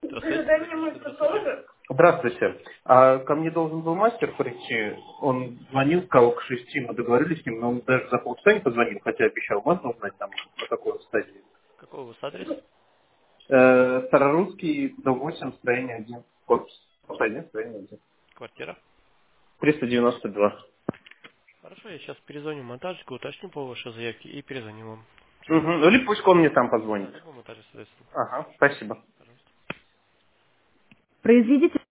Гражданин мастер тоже? Здравствуйте. Ко мне должен был мастер прийти. Он звонил, сказал к 6, мы договорились с ним, но он даже за полчаса не позвонил, хотя обещал. Можно узнать там, на какой он стадии? Какой у вас адрес? Старорусский, дом 8, строение 1. Корпус. Строение 1. Квартира? 392. Хорошо, я сейчас перезвоню монтажнику, уточню по вашей заявке и перезвоню вам. Угу. Или пусть он мне там Да, позвонит. либо монтажник, соответственно. Ага, спасибо. Пожалуйста. Произведите